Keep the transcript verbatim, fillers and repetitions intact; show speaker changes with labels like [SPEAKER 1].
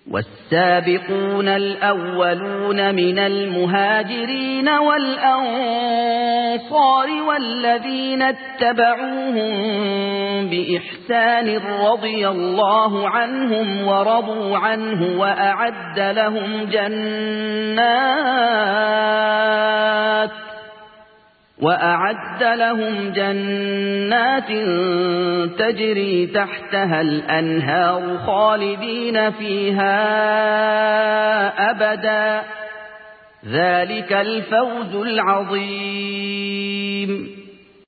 [SPEAKER 1] والسابقون الأولون من المهاجرين والأنصار والذين اتبعوهم بإحسان رضي الله عنهم ورضوا عنه وأعد لهم جنات وأعد لهم جنات تجري تحتها الأنهار خالدين فيها أبدا ذلك الفوز العظيم.